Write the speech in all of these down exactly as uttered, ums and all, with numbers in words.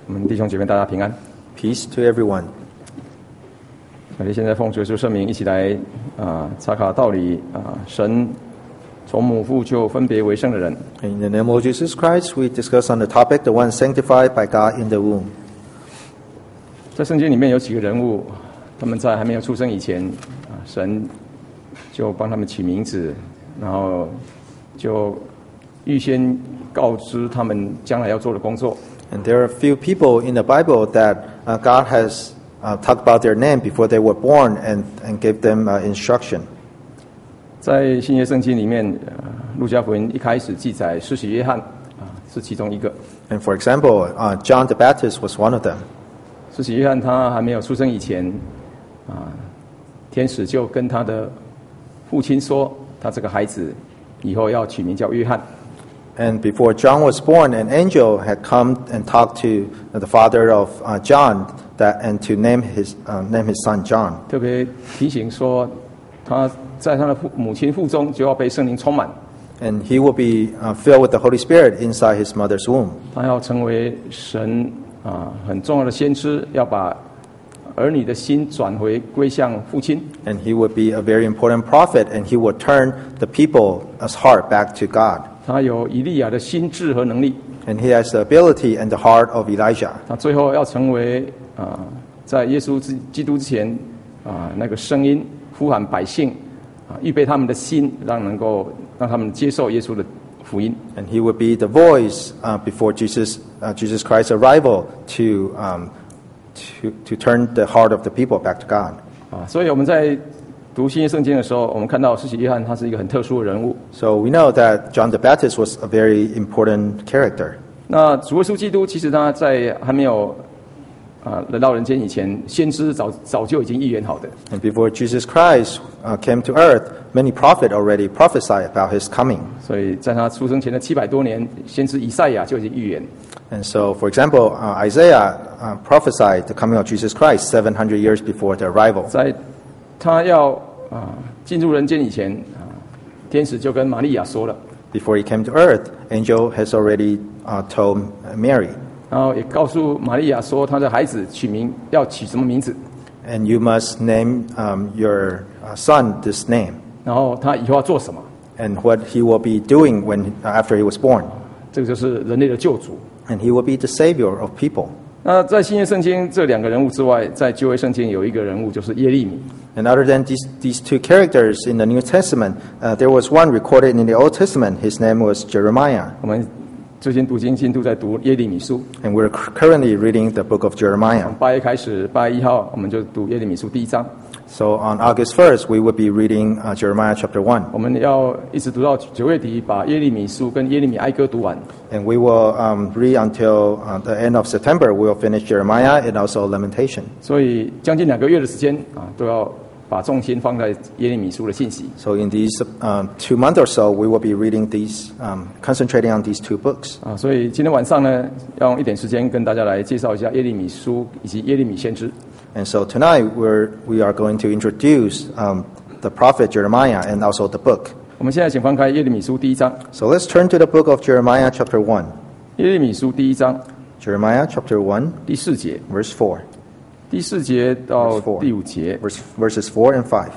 我们弟兄姐妹大家平安。 Peace to everyone. 我们现在奉主耶稣圣名一起来啊查考道理啊，神从母腹就分别为圣的人。 In the name of Jesus Christ, we discuss on the topic, the one sanctified by God in the womb. 在圣经里面有几个人物，他们在还没有出生以前啊，神就帮他们起名字，然后就预先告知他们将来要做的工作。 And there are a few people in the Bible that uh, God has uh, talked about their name before they were born and, and gave them uh, instruction. 在新约圣经里面，呃，路加福音一开始记载施洗约翰啊是其中一个。 And for example, uh, John the Baptist was one of them. 施洗约翰他还没有出生以前，啊，天使就跟他的父亲说，他这个孩子以后要取名叫约翰。 And before John was born, an angel had come and talked to the father of uh, John that, and to name his, uh, name his son John. 特别提醒说，他在他的父母亲腹中就要被圣灵充满， And he will be uh, filled with the Holy Spirit inside his mother's womb. 他要成为神啊很重要的先知，要把儿女的心转回归向父亲。 And he would be a very important prophet, and he would turn the people's heart back to God. 他有以利亚的心智和能力， And he has the ability and the heart of Elijah. 他最后要成为啊，在耶稣之基督之前啊那个声音呼喊百姓啊，预备他们的心，让能够让他们接受耶稣的福音。 And he would be the voice uh, before Jesus, uh, Jesus Christ's arrival to, um, to, to turn the heart of the people back to God. 啊，所以我们在读新约圣经的时候，我们看到施洗约翰他是一个很特殊的人物。 So we know that John the Baptist was a very important character. 那主耶稣基督其实他在还没有啊来到人间以前，先知早早就已经预言好的。 And before Jesus Christ uh, came to earth, many prophets already prophesied about his coming. 所以在他出生前的七百多年，先知以赛亚就已经预言。 And so, for example, uh, Isaiah uh, prophesied the coming of Jesus Christ seven hundred years before the arrival. 在他要啊进入人间以前啊，天使就跟玛利亚说了， Before he came to earth, angel has already uh, told Mary, 然后也告诉玛利亚说，他的孩子取名要取什么名字， and you must name um, your uh, son this name, 然后他以后要做什么。 and what he will be doing when uh, after he was born, 这个就是人类的救主。 and he will be the savior of people. 那在新约圣经这两个人物之外，在旧约圣经有一个人物就是耶利米。 And other than these, these two characters in the New Testament, uh, there was one recorded in the Old Testament. His name was Jeremiah. 我们最近读经进度在读耶利米书， And we're currently reading the book of Jeremiah. 从八月开始，八月一号我们就读耶利米书第一章。 So on August first, we will be reading uh, Jeremiah chapter one. 我们要一直读到九月底，把耶利米书跟耶利米哀歌读完。 And we will um, read until uh, the end of September. We will finish Jeremiah and also Lamentation. 所以将近两个月的时间啊，都要把重心放在耶利米书的信息。 So in these um, two months or so, we will be reading these, um, concentrating on these two books. 啊，所以今天晚上呢，要用一点时间跟大家来介绍一下耶利米书以及耶利米先知。 And so tonight, we're, we are going to introduce um, the prophet Jeremiah and also the book. 我们现在请翻开耶利米书第一章。 So let's turn to the book of Jeremiah chapter one. 耶利米书第一章 Jeremiah chapter one, 第四节， verse four. 第四节到 Verse four. 第五节。 Verse, verses four and five.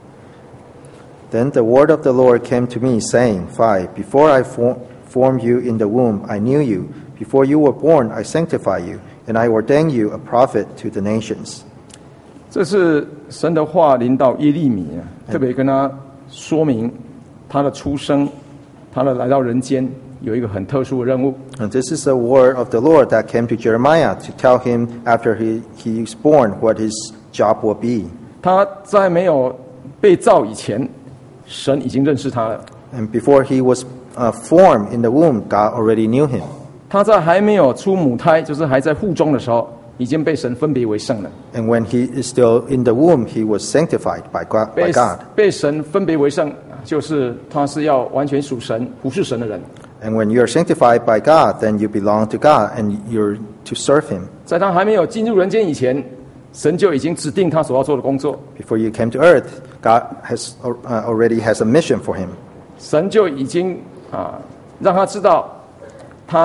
Then the word of the Lord came to me, saying, five. Before I for, formed you in the womb, I knew you. Before you were born, I sanctified you, and I ordained you a prophet to the nations. 这是神的话临到耶利米啊，特别跟他说明他的出生，他的来到人间有一个很特殊的任务。 And this is the word of the Lord that came to Jeremiah to tell him after he, he was born what his job will be. 他在没有被造以前，神已经认识他了。 And before he was uh, formed in the womb, God already knew him. 他在还没有出母胎，就是还在腹中的时候，已经被神分别为圣了。 And when he is still in the womb, he was sanctified by God. By 被 God. 被神分别为圣，就是他是要完全属神、服侍神的人。 And when you are sanctified by God, then you belong to God and you're to serve him. 在他还没有进入人间以前，神就已经指定他所要做的工作。 Before you came to earth, God has uh, already has a mission for him. 神就已经啊，让他知道他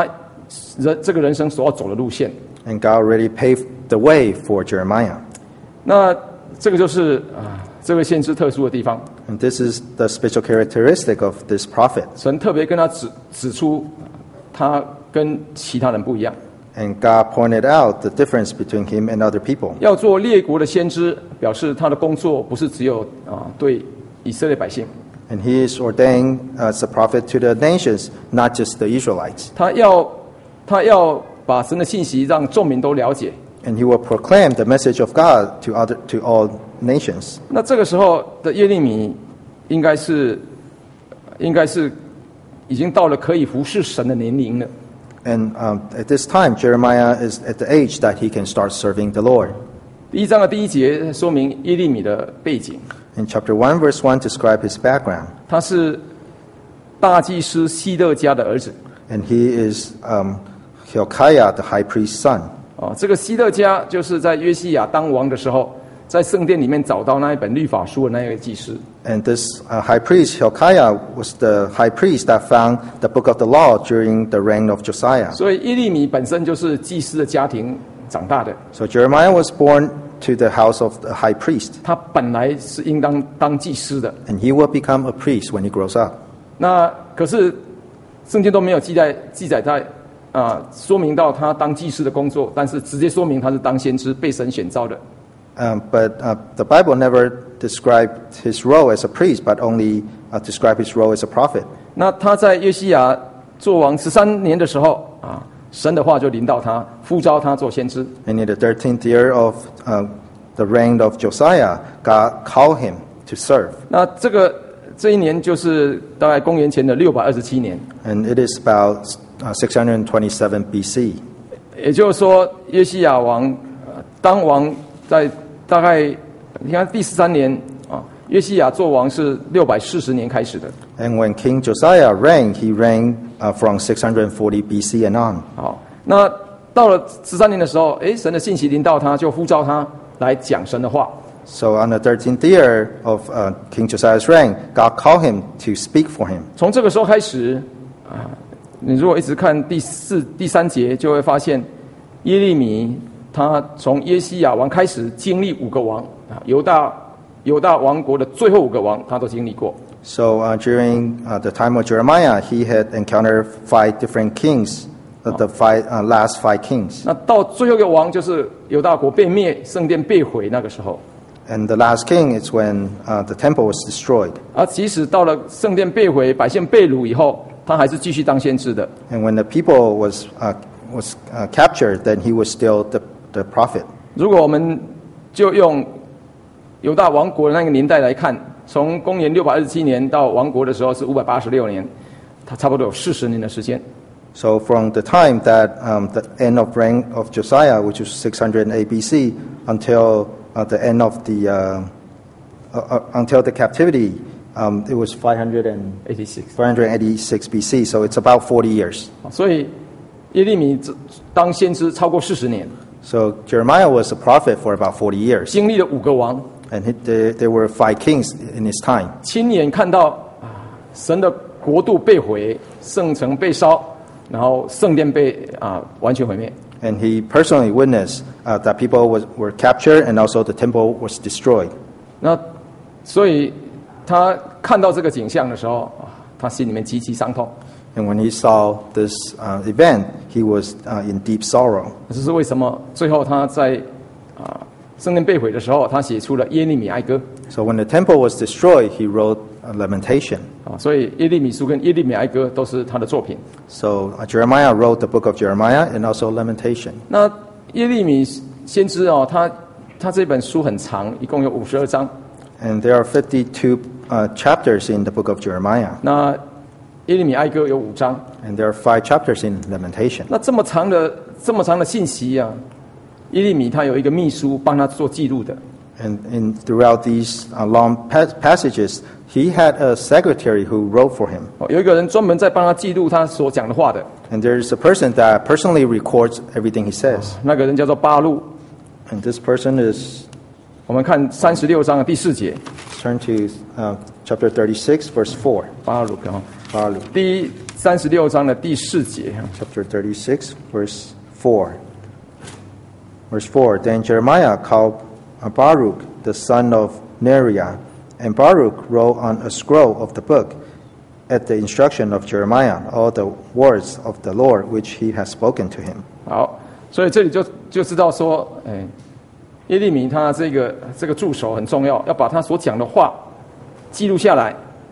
人这个人生所要走的路线。 And God already paved the way for Jeremiah. 那这个就是啊，这位先知特殊的地方。 And this is the special characteristic of this prophet. 神特别跟他指指出，他跟其他人不一样。 And God pointed out the difference between him and other people. 要做列国的先知，表示他的工作不是只有啊对以色列百姓， And he is ordained as a prophet to the nations, not just the Israelites. 他要他要把神的信息让众民都了解。 And he will proclaim the message of God to other to all nations. 那这个时候的耶利米，应该是应该是已经到了可以服侍神的年龄了。 And um, at this time, Jeremiah is at the age that he can start serving the Lord. 第一章的第一节说明耶利米的背景， In chapter one, verse one, describe his background. 他是大祭司希勒家的儿子。 And he is um, Hilkiah, the high priest's son. 哦，这个希勒家就是在约西亚当王的时候，在圣殿里面找到那一本律法书的那一位祭司。 And this uh, high priest, Hilkiah, was the high priest that found the book of the law during the reign of Josiah. 所以耶利米本身就是祭司的家庭长大的， So Jeremiah was born to the house of the high priest. 他本来是应当当祭司的。 And he will become a priest when he grows up. 那可是圣经都没有记载记载在啊、说明到他当祭司的工作，但是直接说明他是当先知被神选召的。 Um, but uh, the Bible never described his role as a priest, but only uh, described his role as a prophet. 那他在约西亚做王十三年的时候啊，神的话就临到他，呼召他做先知。 And in the thirteenth year of uh, the reign of Josiah, God called him to serve. 那这个这一年就是大概公元前的六百二十七年， And it is about uh, six hundred twenty-seven B C. 也就是说约西亚王、呃、当王在大概你看第十三年啊，约西亚做王是六百四十年开始的。 And when King Josiah reigned, he reigned uh, from six hundred forty B C and on. 好，那到了十三年的时候，诶，神的信息临到他，就呼召他来讲神的话。 So on the thirteenth year of uh, King Josiah's reign, God called him to speak for him. 从这个时候开始啊，你如果一直看第四、第三节，就会发现耶利米他从约西亚王开始经历五个王啊，犹大犹大王国的最后五个王他都经历过。 So uh, during uh, the time of Jeremiah, he had encountered five different kings, uh, the five, uh, last five kings. 那到最后一个王就是犹大国被灭，圣殿被毁那个时候。 And the last king is when uh, the temple was destroyed. 而即使到了圣殿被毁、百姓被掳以后，他还是继续当先知的。 And when the people was, uh, was uh, captured, then he was still the, the prophet. 如果我们就用犹大王国的那个年代来看，从公元六百二十七年到亡国的时候是五百八十六年，他差不多有四十年的时间。 So from the time that um, the end of reign of Josiah, which was six hundred eight B C, until uh, the end of the uh, uh, uh, until the captivity, um, it was five hundred eighty-six B C. So it's about forty years. 所以耶利米当先知超过四十年， So Jeremiah was a prophet for about forty years, 经历了五个王， and he, there, there were five kings in his time. 亲眼看到啊神的国度被毁，圣城被烧，然后圣殿被啊完全毁灭。 And he personally witnessed uh, that people was, were captured, and also the temple was destroyed. 那所以他看到这个景象的时候啊，他心里面极其伤痛。 And when he saw this uh, event, he was uh, in deep sorrow. 这是为什么？最后他在啊圣殿被毁的时候，他写出了耶利米哀歌 So when the temple was destroyed, he wrote a lamentation. 啊，所以耶利米书跟耶利米哀歌都是他的作品。 So uh, Jeremiah wrote the book of Jeremiah and also lamentation. 那耶利米先知哦，他他这本书很长，一共有五十二章。 And there are fifty-two uh, chapters in the book of Jeremiah. 那耶利米哀歌有五章。 And there are five chapters in lamentation. 那这么长的这么长的信息啊，耶利米他有一个秘书帮他做记录的。 And in, throughout these uh, long pas- passages, he had a secretary who wrote for him. 哦，有一个人专门在帮他记录他所讲的话的， And there is a person that personally records everything he says. 那个人叫做巴路。 And this person is, 我们看三十六章的第四节， turn to uh, chapter thirty-six, verse four. 巴鲁啊， Baruch. 第一三十六章的第四节。 Chapter thirty-six, verse four. Verse four, Then Jeremiah called Baruch, the son of Neriah, and Baruch wrote on a scroll of the book, at the instruction of Jeremiah, all the words of the Lord which he has spoken to him. 好，所以这里就就知道说，哎，耶利米他这个这个助手很重要，要把他所讲的话记录下来。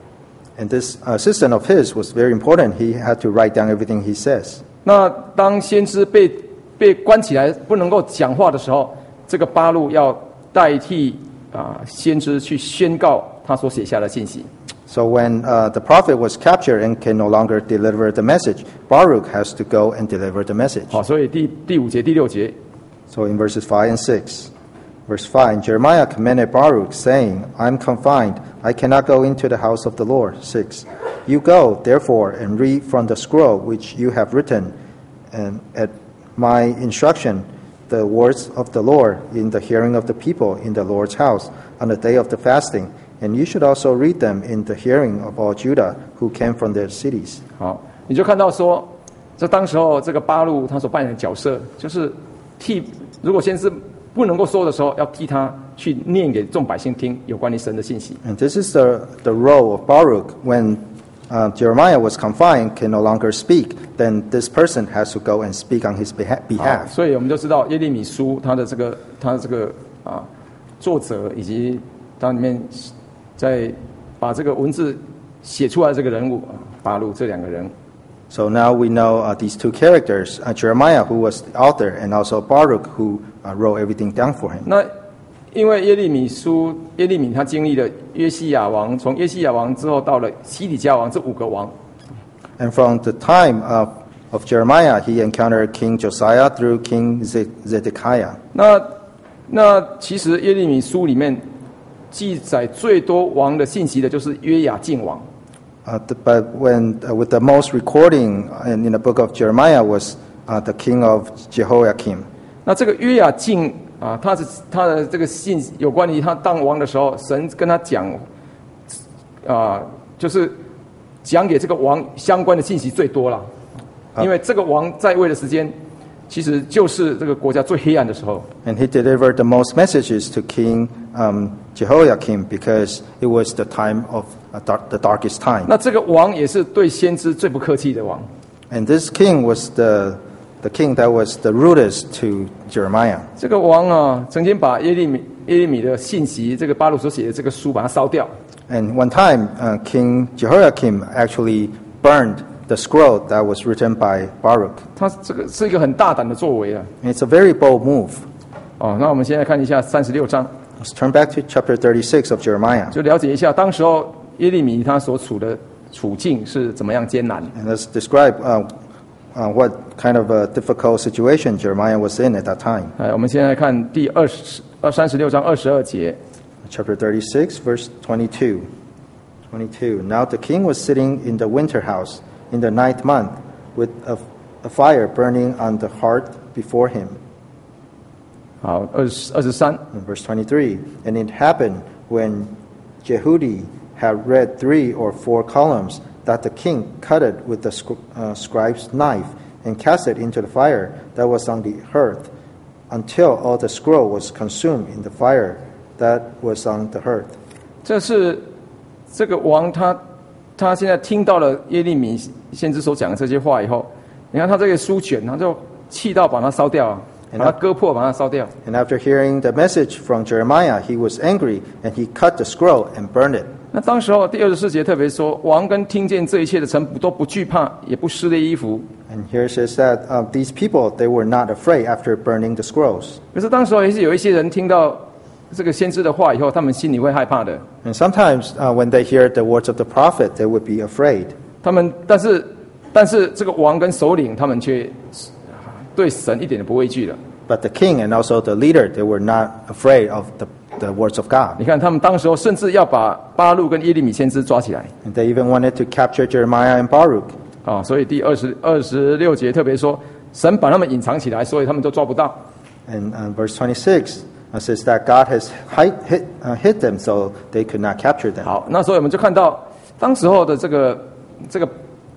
And this assistant of his was very important. He had to write down everything he says. 那当先知被被关起来不能够讲话的时候，这个巴路要代替啊、呃、先知去宣告他所写下的信息。 So when uh, the prophet was captured and can no longer deliver the message, Baruch has to go and deliver the message. 好，所以第第五节、第六节。 So in verses five and six, verse five, Jeremiah commanded Baruch, saying, I am confined, I cannot go into the house of the Lord. six, You go, therefore, and read from the scroll which you have written, and at my instruction, the words of the Lord in the hearing of the people in the Lord's house on the day of the fasting. And you should also read them in the hearing of all Judah who came from their cities. 好，你就看到说，这当时候这个巴路他所扮演的角色，就是替如果先是不能够说的时候，要替他去念给众百姓听有关于神的信息。 And this is the the role of Baruch when uh, Jeremiah was confined, can no longer speak. Then this person has to go and speak on his behalf. 所以我们就知道耶利米书他的这个他的这个啊作者以及它里面。在把这个文字写出来的这个人物巴路这两个人。 So now we know uh, these two characters, uh, Jeremiah, who was the author, and also Baruch, who uh, wrote everything down for him. 那因为耶利米书，耶利米他经历了约西亚王，从约西亚王之后到了西底家王这五个王。 And from the time of, of Jeremiah, he encountered King Josiah through King Zedekiah. 那那其实耶利米书里面。记载最多王的信息的就是约雅敬王。 Uh, the, but when uh, with the most recording in, in the book of Jeremiah was uh, the king of Jehoiakim. 那这个约雅敬啊，他是他的这个信有关于他当王的时候，神跟他讲啊，就是讲给这个王相关的信息最多了，因为这个王在位的时间。其实就是这个国家最黑暗的时候。 And he delivered the most messages to King um, Jehoiakim because it was the time of uh, dark, the darkest time. 那这个王也是对先知最不客气的王。 And this king was the the king that was the rudest to Jeremiah. 这个王啊，曾经把耶利米耶利米的信息，这个巴鲁所写的这个书，把它烧掉。 And one time, uh, King Jehoiakim actually burned the scroll that was written by Baruch. 他这个是一个很大胆的作为啊。 It's a very bold move. 哦，那我们现在看一下三十六章。 Let's turn back to chapter thirty-six of Jeremiah. 就了解一下当时候耶利米他所处的处境是怎么样艰难。 And let's describe uh, uh, what kind of a difficult situation Jeremiah was in at that time. 哎，我们现在看第二十二三十六章二十二节。 Chapter thirty-six, verse twenty-two. twenty-two. Now the king was sitting in the winter house in the ninth month, with a, a fire burning on the hearth before him. 好，二十二十三。 Verse twenty-three. And it happened when Jehudi had read three or four columns that the king cut it with the sc- uh, scribe's knife and cast it into the fire that was on the hearth, until all the scroll was consumed in the fire that was on the hearth. 这是这个王他。他现在听到了耶利米先知所讲的这些话以后，你看他这个书卷，他就气到把它烧掉啊，把它割破，把它烧掉。 And after hearing the message from Jeremiah, he was angry and he cut the scroll and burned it. 那当时候第二十四节特别说，王跟听见这一切的臣仆都不惧怕，也不撕裂衣服。 And here it says that uh, these people, they were not afraid after burning the scrolls. 可是当时候也是有一些人听到这个先知的话以后，他们心里会害怕的。 And sometimes uh, when they hear the words of the prophet, they would be afraid. 他们，但是，但是这个王跟首领，他们却对神一点都不畏惧了。 But the king and also the leader, they were not afraid of the, the words of God. 你看，他们当时候甚至要把巴路跟耶利米先知抓起来。 And they even wanted to capture Jeremiah and Baruch. 啊，所以第二十二十六节特别说，神把他们隐藏起来，所以他们都抓不到。 And uh, verse twenty-six. It says that God has hid, hid, uh, hid them so they could not capture them. 好，那所以我们就看到当时候的这个这个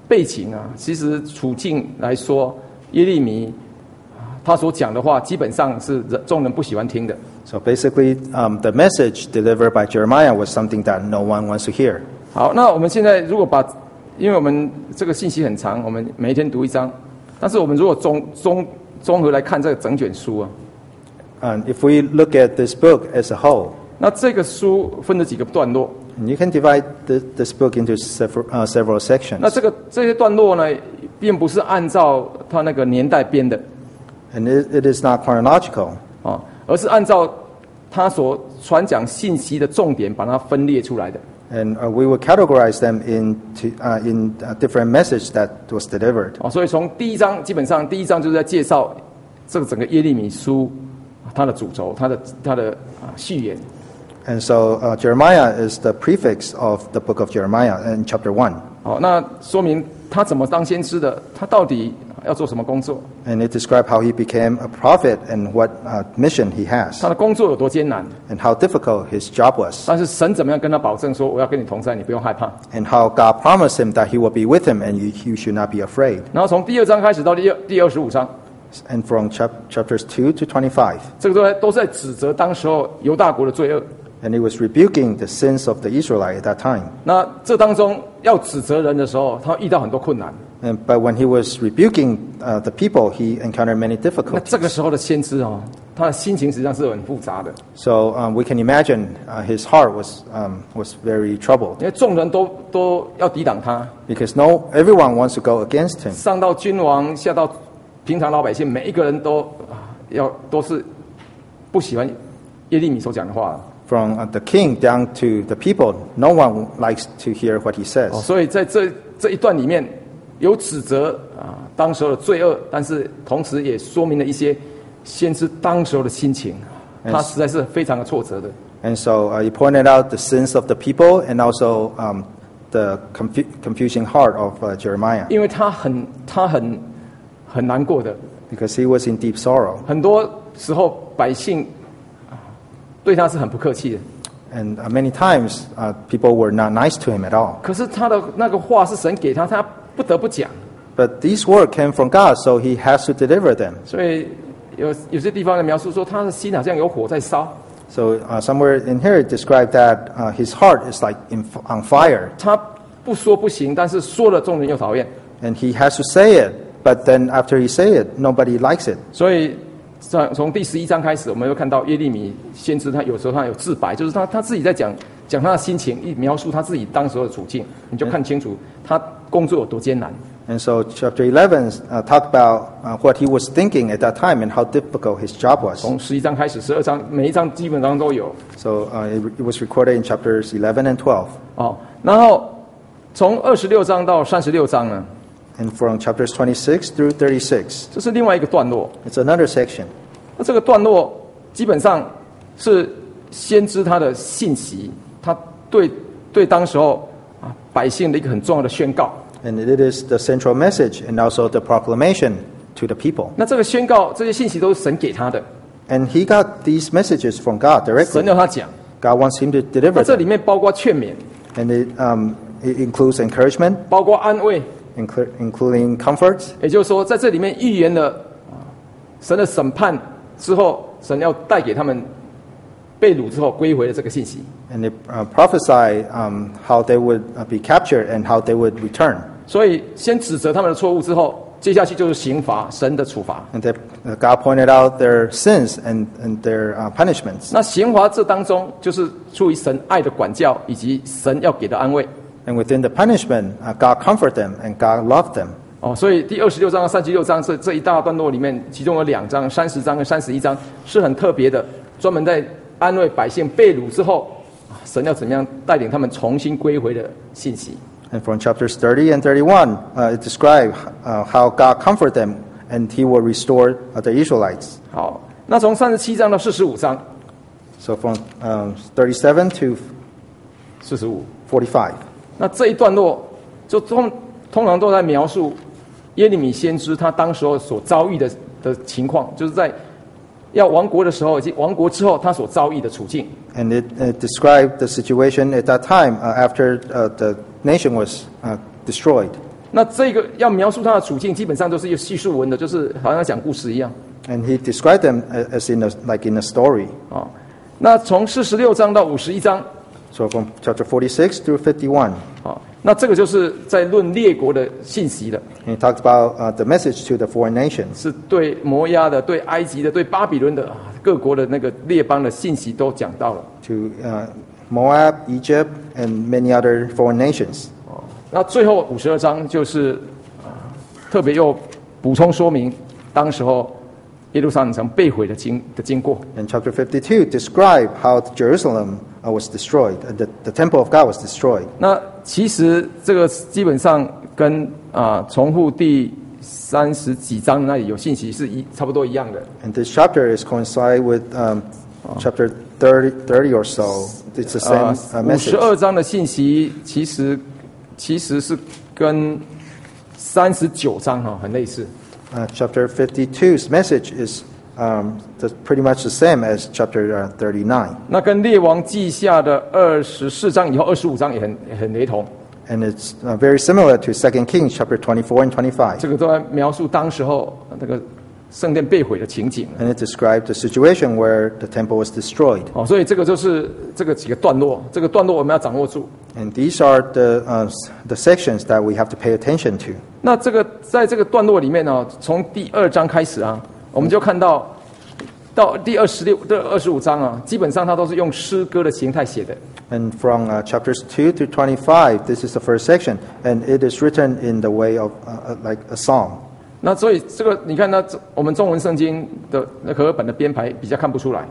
背景啊，其实处境来说，耶利米他所讲的话，基本上是众人不喜欢听的。 So basically, um, the message delivered by Jeremiah was something that no one wants to hear. 好，那我们现在如果把，因为我们这个信息很长，我们每一天读一章，但是我们如果综综综合来看这个整卷书啊， And if we look at this book as a whole, 那这个书分了几个段落。 and you can divide the, this book into several, uh, several sections. 那这个这些段落呢，并不是按照它那个年代编的 And it, it is not chronological, 啊，而是按照它所传讲信息的重点，把它分裂出来的。 and uh, we would categorize them into, uh, in a different message that was delivered. 哦，所以从第一章，基本上第一章就是在介绍这个整个耶利米书它的主轴，它的它的啊序言。 And so uh, Jeremiah is the prefix of the book of Jeremiah in chapter one. 好，那说明他怎么当先知的，他到底要做什么工作， And it describes how he became a prophet and what uh, mission he has, 他的工作有多艰难， and how difficult his job was, 但是神怎么样跟他保证说我要跟你同在，你不用害怕。 and how God promised him that he will be with him and you, you should not be afraid. 然后从第二章开始到第二第二十五章， And from chap- chapters two to twenty-five, 这个都在都是在指责当时候犹大国的罪恶。 and he was rebuking the sins of the Israelites at that time. 那这当中要指责人的时候，他遇到很多困难。 And, but when he was rebuking uh, the people, he encountered many 那 difficulties. 这个时候的先知哦，他的心情实际上是很复杂的， So um, we can imagine uh, his heart was, um, was very troubled, 因为众人都都要抵挡他， because no, everyone wants to go against him. 上到君王，下到平常老百姓，每一个人都啊要都是不喜欢耶利米所讲的话。 From uh, the king down to the people, no one likes to hear what he says. 哦，所以在这这一段里面有指责啊当时候的罪恶，但是同时也说明了一些先知当时候的心情，他实在是非常的挫折的。 And so uh, he pointed out the sins of the people and also um, the confu- confusing heart of uh, Jeremiah, 因为他很他很很难过的， because he was in deep sorrow. 很多时候百姓啊对他是很不客气的。 And uh, many times uh, people were not nice to him at all. 可是他的那个话是神给他，他不得不讲。 But these words came from God, so he has to deliver them. 所以有有些地方的描述说，他的心好像有火在烧， So uh, somewhere in here it described that uh, his heart is like in, on fire, 他不说不行，但是说了众人又讨厌。 and he has to say it. But then after he say it, nobody likes it. 所以在从第十一章开始，我们会看到耶利米先知他有时候他有自白，就是他他自己在讲讲他的心情，一描述他自己当时候的处境，你就看清楚他工作有多艰难。 And so chapter eleven uh, talked about uh, what he was thinking at that time and how difficult his job was. 从十一章开始，十二章每一章基本上都有 So uh, it, it was recorded in chapters eleven and twelve. 哦。然后从二十六章到三十六章呢， And from chapters twenty-six through thirty-six, 这是另外一个段落。 it's another section. 那这个段落基本上是先知他的信息，他对对当时候啊百姓的一个很重要的宣告。 And it is the central message and also the proclamation to the people. 那这个宣告这些信息都是神给他的， And he got these messages from God 神 directly. 要他讲。 God wants him to 那 deliver 这里 them. 面包括劝勉， And it, um, it includes encouragement, 包括安慰， inclu- including comfort. 也就是说，在这里面预言了啊神的审判之后，神要带给他们被掳之后归回的这个信息。 And it uh, prophesied um, how they would uh, be captured and how they would return. 所以先指责他们的错误之后，接下去就是刑罚，神的处罚。 And that uh, God pointed out their sins and, and their uh, punishments. 那刑罚这当中，就是出于神爱的管教以及神要给的安慰。 And within the punishment, uh, God comforted them and God loved them. 哦，所以第二十六章和三十六章这这一大段落里面，其中有两章，三十章跟三十一章是很特别的，专门在安慰百姓被掳之后，啊神要怎么样带领他们重新归回的信息。 And from chapters thirty and thirty-one, uh, it describes uh, how God comforted them and he will restore uh, the Israelites. 好，那从三十七章到四十五章， So from um, thirty-seven to 四十五， forty-five. 那这一段落就通通常都在描述耶利米先知他当时候所遭遇的的情况，就是在要亡国的时候以及亡国之后他所遭遇的处境。 And it, it described the situation at that time uh, after uh, the nation was uh, destroyed. 那这个要描述他的处境，基本上都是有叙述文的，就是好像讲故事一样。 And he described them as in a, like in a story. 啊，那从四十六章到五十一章， So from chapter forty-six through fifty-one. 啊，那这个就是在论列国的信息的， And he talks about uh, the message to the foreign nations. 是对摩押的、对埃及的、对巴比伦的各国的那个列邦的信息都讲到了。 To uh, Moab, Egypt, and many other foreign nations. 哦，那最后五十二章就是啊，特别又补充说明当时候耶路撒冷城被毁的经的经过。 And chapter fifty-two describe how Jerusalem uh, was destroyed, uh, the, the temple of God was destroyed. 那其实这个基本上跟啊重复第三十几章那里有信息是一差不多一样的。 And this chapter is coincide with um, chapter thirty, thirty or so. It's the same 啊 uh, 五十 message. 二章的信息其实其实是跟三十九章哈很类似。 Uh, chapter fifty-two's message is um, the, pretty much the same as chapter uh, thirty-nine. 那跟列王记下的二十四章以后二十五章也很也很雷同。 And it's uh, very similar to Second Kings chapter twenty-four and twenty-five. 这个都在描述当时候那个圣殿被毁的情景。 And it described the situation where the temple was destroyed. 哦，所以这个就是这个几个段落，这个段落我们要掌握住。 And these are the, uh, the sections that we have to pay attention to. 那这个在这个段落里面呢，从第二章开始啊，我们就看到到第二十六、第二十五章啊，基本上它都是用诗歌的形态写的。 And from uh, chapters two to twenty-five, this is the first section, and it is written in the way of uh, uh, like a psalm. 那所以这个你看，那我们中文圣经的那和合本的编排比较看不出来，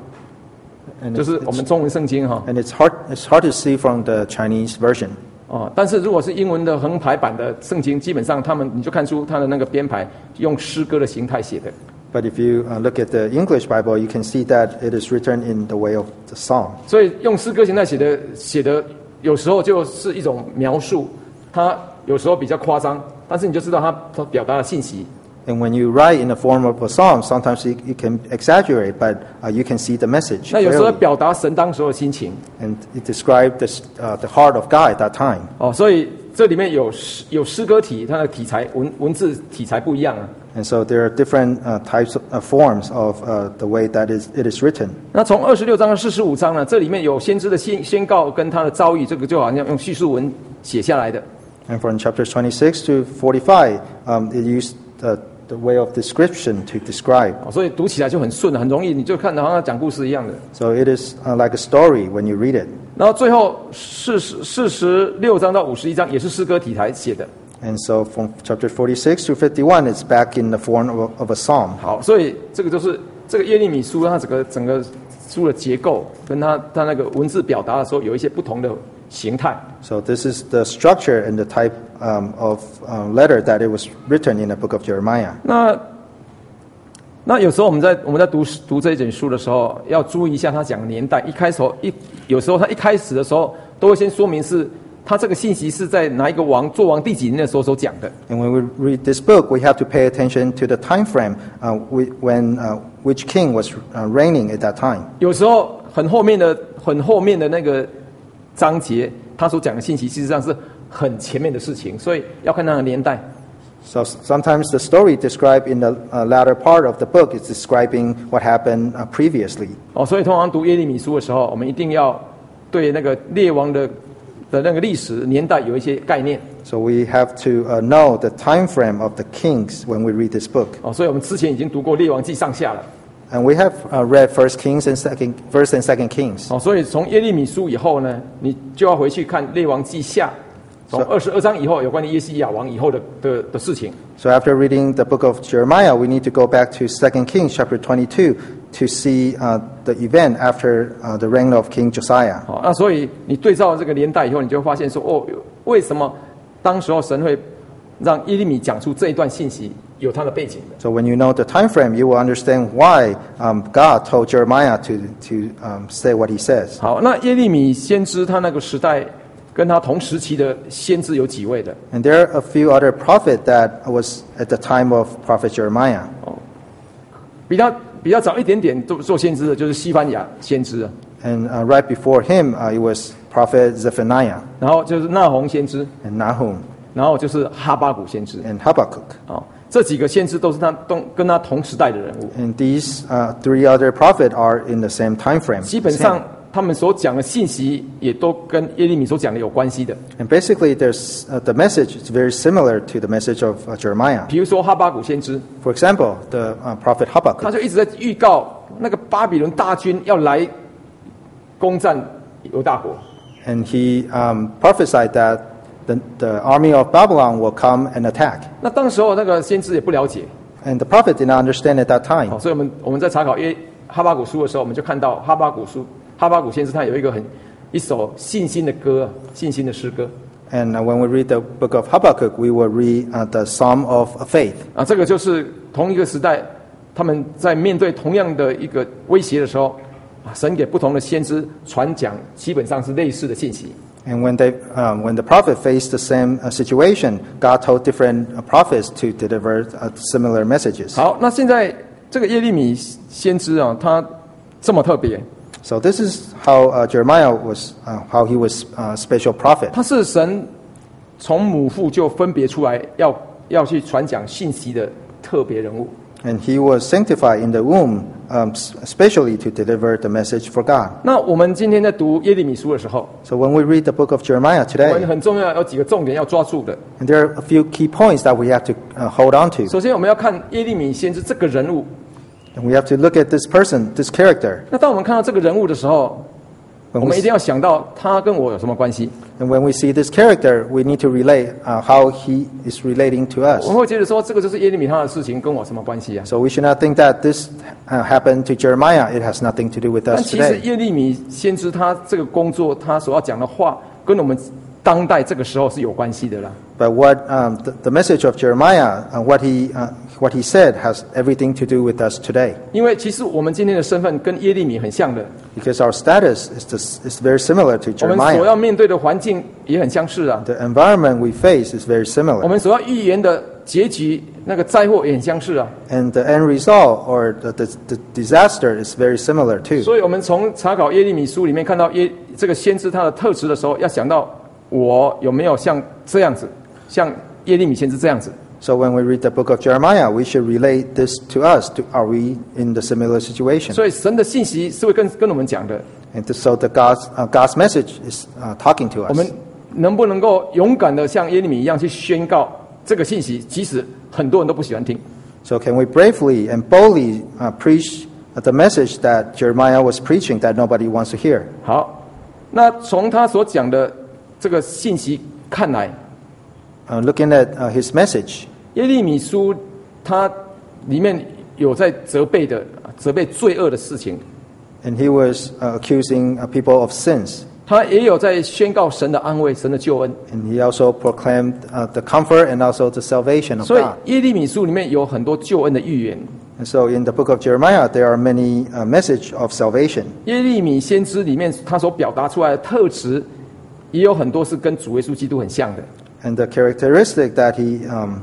And 就 it's, 是我们中文圣经哈。 and it's hard, it's hard to see from the Chinese version. 哦，但是如果是英文的横排版的圣经，基本上他们你就看出它的那个编排用诗歌的形态写的。 But if you uh, look at the English Bible, you can see that it is written in the way of the psalm. 所以用诗歌形态写的写的，有时候就是一种描述，它有时候比较夸张，但是你就知道它它表达的信息。 And when you write in the form of a psalm, sometimes you, you can exaggerate, but uh, you can see the message 那有时候 clearly. 表达神当时候的心情。 And it described the, uh, the heart of God at that time. 哦，所以这里面有诗有诗歌体，它的题材文文字题材不一样啊。 And so there are different uh, types of uh, forms of uh, the way that is, it is written. 那从二十六章到四十五章呢，这里面有先知的宣宣告跟他的遭遇，这个就好像用叙述文写下来的。 And from chapters twenty-six to forty-five, um, it used uh, the way of description to describe. 哦，所以读起来就很顺，很容易，你就看得好像讲故事一样的。 So it is uh, like a story when you read it. 然后最后四十四十六章到五十一章也是诗歌题材写的。 And so from chapter forty-six to fifty-one, it's back in the form of, of a psalm. 好，所以这个就是这个耶利米书，它整个整个书的结构跟它它那个文字表达的时候有一些不同的形态。 So this is the structure and the type um, of uh, letter that it was written in the book of Jeremiah. 那那有时候我们在我们在读读这一本书的时候，要注意一下他讲的年代。一开始一有时候他一开始的时候，都会先说明是他这个信息是在哪一个王做王第几年的时候所讲的。 And when we read this book, we have to pay attention to the time frame uh, we, when uh, which king was uh, reigning at that time. 有时候很后面的很后面的那个章节，他所讲的信息，事实上是很前面的事情，所以要看那个年代。 So sometimes the story described in the uh, latter part of the book is describing what happened uh, previously. 哦，所以通常读耶利米书的时候，我们一定要对那个列王的的那个历史年代有一些概念。 So we have to uh, know the time frame of the kings when we read this book. 哦，所以我们之前已经读过列王记上下了。 And we have uh, read First Kings and Second, First and Second Kings. 哦，所以从耶利米书以后呢，你就要回去看列王记下，从二十二章以后有关于耶西亚王以后的的的事情。 So after reading the book of Jeremiah, we need to go back to Second Kings chapter twenty-two to see uh, the event after uh, the reign of King Josiah. 好，那所以你对照这个年代以后，你就会发现说，哦，为什么当时候神会让耶利米讲出这一段信息，有它的背景的。 So when you know the time frame, you will understand why um, God told Jeremiah to to um, say what he says. 好，那耶利米先知他那个时代，跟他同时期的先知有几位的？ And there are a few other prophets that was at the time of prophet Jeremiah. 哦，比他比较早一点点做做先知的，就是西番雅先知啊， And uh, right before him, uh, it was prophet Zephaniah 然后就是那鸿先知， and Nahum. 然后就是哈巴谷先知 and Habakkuk. 啊，这几个先知都是他同跟他同时代的人物。 And these uh, three other prophets are in the same time frame. 基本上他们所讲的信息也都跟耶利米所讲的有关系的。 And basically, there's uh, the message is very similar to the message of uh, Jeremiah. 比如说哈巴谷先知， For example, the uh, prophet 他 Habakkuk, 就一直在预告那个巴比伦大军要来攻占犹大国。 and he um, prophesied that the, the army of Babylon will come and attack. 那当时候那个先知也不了解， And the prophet did not understand at that 好， time. 所以我们我们在查考耶哈巴谷书的时候，我们就看到哈巴谷书哈巴谷先知他有一个很一首信心的歌，信心的诗歌 And uh, when we read the book of Habakkuk, we will read uh, the Psalm of Faith. 啊，这个就是同一个时代，他们在面对同样的一个威胁的时候，啊，神给不同的先知传讲，基本上是类似的信息。 And when they, um, when the prophet faced the same uh, situation, God told different uh, prophets to deliver uh, similar messages. 好，那现在这个耶利米先知啊，他这么特别， So this is how uh, Jeremiah was, uh, how he was a special prophet. 他是神从母腹就分别出来要要去传讲信息的特别人物。 And he was sanctified in the womb, um, s- especially to deliver the message for God. 那我们今天在读耶利米书的时候， So when we read the book of Jeremiah 我们 today, 很重要有几个重点要抓住的。 and there are a few key points that we have to uh, hold on to. 首先，我们要看耶利米先知这个人物。 And we have to look at this person, this character. 那当我们看到这个人物的时候， When 我 we 们一定要想到他跟我有什么关系。 And when we see this character, we need to relate uh, how he is relating to 我 us. 们会觉得说，这个就是耶利米他的事情，跟我什么关系啊？ So we should not think that this uh, happened to Jeremiah. It has nothing to do with 但 us 其实 today. 耶利米先知他这个工作，他所要讲的话，跟我们当代这个时候是有关系的啦。 But what um, the, the message of Jeremiah, uh, what he uh, what he said, has everything to do with us today. 因为其实我们今天的身份跟耶利米很像的， Because our status is this, is very similar to 我们所 Jeremiah. 要面对的环境也很相似啊。 The environment we face is very 我 similar. 们所要预言的结局，那个灾祸也很相似啊。 And the end result or the, the, the disaster is very similar too. 所以，我们从查考耶利米书里面看到耶这个先知他的特质的时候，要想到我有没有像这样子，像耶利米先知这样子。 So when we read the book of Jeremiah, we should relate this to us. To, are we in the similar situation? 所以，神的信息是会跟跟我们讲的。 And to, so the God's, uh, God's message is uh, talking to 我们 us. 能不能够勇敢的像耶利米一样去宣告这个信息，即使很多人都不喜欢听。 So can we bravely and boldly uh, preach the message that Jeremiah was preaching that nobody wants to hear? 好，那从他所讲的这个信息看来， Uh, looking at uh, his message, 耶利米书它里面有在责备的责备罪恶的事情， and he was uh, accusing uh, people of sins. 他也有在宣告神的安慰、神的救恩。 And he also proclaimed uh, the comfort and also the salvation of 所以 God. 耶利米书里面有很多救恩的预言。 And so in the book of Jeremiah, there are many uh, message of salvation. 耶利米先知里面他所表达出来的特质，也有很多是跟主耶稣基督很像的。 And the characteristic that he, um,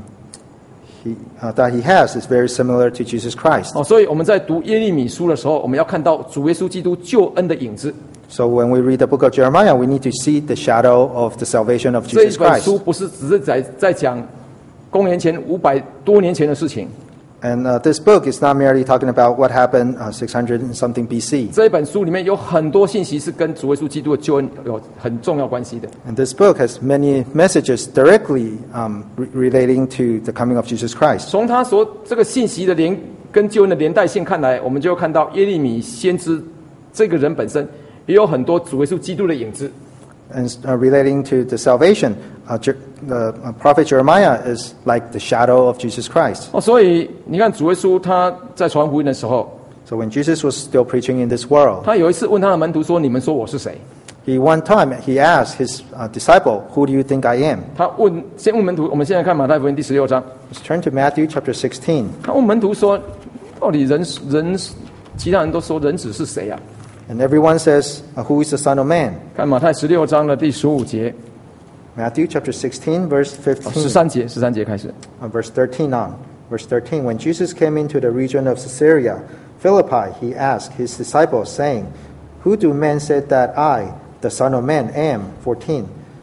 he, uh, that he has is very similar to Jesus Christ. 哦，所以我们在读耶利米书的时候，我们要看到主耶稣基督救恩的影子。 So when we read the book of Jeremiah, we need to see the shadow of the salvation of 这一 Jesus 本 Christ. 书不是只是在在讲公元前五百多年前的事情， And uh, this book is not merely talking about what happened uh, six hundred and something B C. 这一本书里面有很多信息是跟主耶稣基督的救恩有很重要关系的。 And this book has many messages directly um, re- relating to the coming of Jesus Christ. 从他所这个信息的连跟救恩的连带性看来，我们就看到耶利米先知这个人本身也有很多主耶稣基督的影子。 And uh, relating to the salvation, uh, Je- the uh, prophet Jeremiah is like the shadow of Jesus Christ. 哦，所以你看主耶稣他在传福音的时候， So when Jesus was still preaching in this world, 他有一次问他的门徒说：“你们说我是谁 he one time he asked his uh, disciple, "Who do you think I am?" 他问先问门徒，我们现在看马太福音第十六章， Let's turn to Matthew chapter sixteen. 他问门徒说：“到底人人其他人都说人子是谁啊？” And everyone says, uh, "Who is the Son of Man?" 看马太十六章的第十五节、 Matthew chapter sixteen, verse 十 fifteen, 三节、十三节开始。 uh, verse thirteen on. Verse thirteen, when Jesus came into the region of Caesarea Philippi, he asked his disciples, saying, "Who do men say that I, the Son of Man, am?" fourteen.